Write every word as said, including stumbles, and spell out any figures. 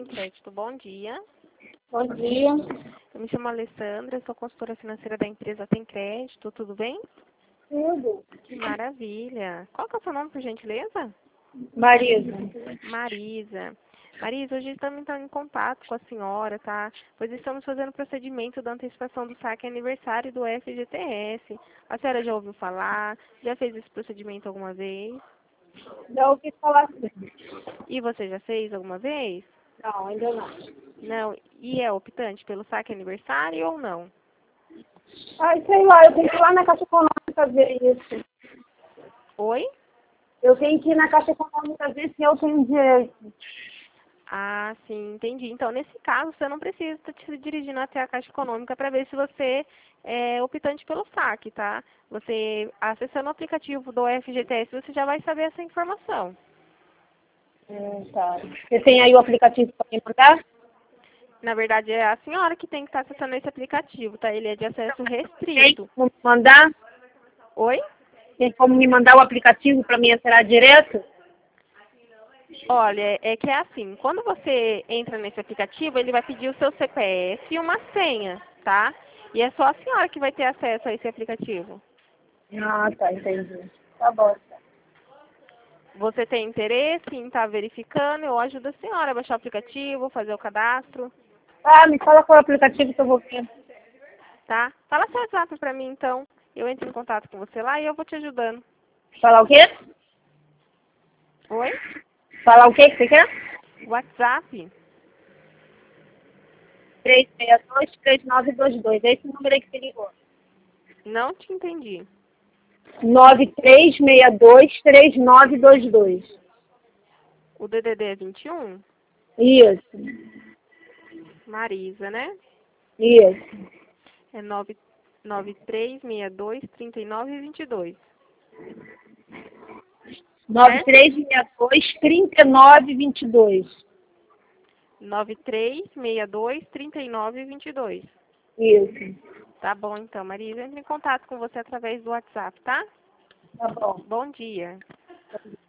Crédito, bom dia. Bom dia. Eu me chamo Alessandra, sou consultora financeira da empresa Tem Crédito, tudo bem? Tudo. Que maravilha. Qual que é o seu nome, por gentileza? Marisa. Marisa. Marisa, hoje estamos entrando em contato com a senhora, tá? Pois estamos fazendo o procedimento da antecipação do saque aniversário do F G T S. A senhora já ouviu falar? Já fez esse procedimento alguma vez? Já ouvi falar assim. E você já fez alguma vez? Não, ainda não. Não. E é optante pelo saque aniversário ou não? Ai, sei lá, eu tenho que ir lá na Caixa Econômica ver isso. Oi? Eu tenho que ir na Caixa Econômica ver se eu tenho direito. Ah, sim, entendi. Então, nesse caso, você não precisa estar se dirigindo até a Caixa Econômica para ver se você é optante pelo saque, tá? Você, acessando o aplicativo do F G T S, você já vai saber essa informação. Hum, tá. Você tem aí o aplicativo para me mandar? Na verdade, é a senhora que tem que estar acessando esse aplicativo, tá? Ele é de acesso Tem restrito. como me mandar? Oi? Tem como me mandar o aplicativo para mim entrar direto? Olha, é que é assim, quando você entra nesse aplicativo, ele vai pedir o seu C P F e uma senha, tá? E é só a senhora que vai ter acesso a esse aplicativo. Ah, tá, entendi. Tá bom. Você tem interesse em estar verificando? Eu ajudo a senhora a baixar o aplicativo, fazer o cadastro, Ah, me fala qual é o aplicativo que eu vou ver. tá? Fala seu WhatsApp pra mim, então. Eu entro em contato com você lá e eu vou te ajudando. Falar o quê? Oi? Falar o quê que você quer? WhatsApp? três seis dois, três nove dois dois. É esse número aí que você ligou. Não te entendi. nove três seis dois, três nove dois dois. O D D D é vinte e um? Isso, Marisa, né? isso. É nove nove três seis dois, trinta e nove, vinte e dois. nove três seis dois, trinta e nove, vinte e dois. nove três seis dois, trinta e nove, vinte e dois. Isso. Tá bom, então, Marisa. Entre em contato com você através do WhatsApp, tá? Tá bom. Bom dia.